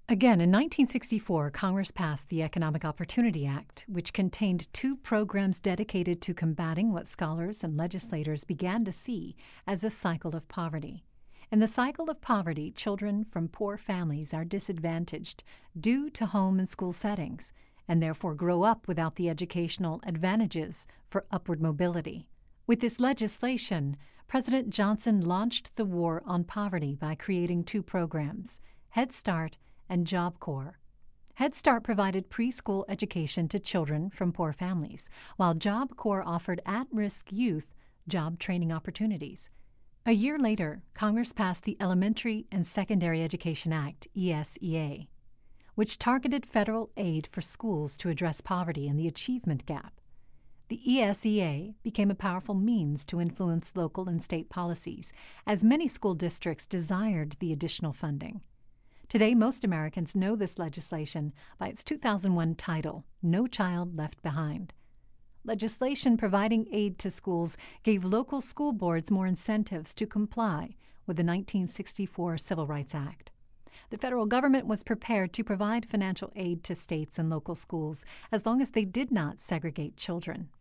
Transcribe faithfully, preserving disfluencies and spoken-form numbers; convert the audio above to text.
Again, in nineteen sixty-four, Congress passed the Economic Opportunity Act, which contained two programs dedicated to combating what scholars and legislators began to see as a cycle of poverty. In the cycle of poverty, children from poor families are disadvantaged due to home and school settings, and therefore grow up without the educational advantages for upward mobility. With this legislation, President Johnson launched the war on poverty by creating two programs, Head Start and Job Corps. Head Start provided preschool education to children from poor families, while Job Corps offered at-risk youth job training opportunities. A year later, Congress passed the Elementary and Secondary Education Act, E S E A, which targeted federal aid for schools to address poverty and the achievement gap. The E S E A became a powerful means to influence local and state policies, as many school districts desired the additional funding. Today, most Americans know this legislation by its two thousand one title, No Child Left Behind. Legislation providing aid to schools gave local school boards more incentives to comply with the nineteen sixty-four Civil Rights Act. The federal government was prepared to provide financial aid to states and local schools as long as they did not segregate children.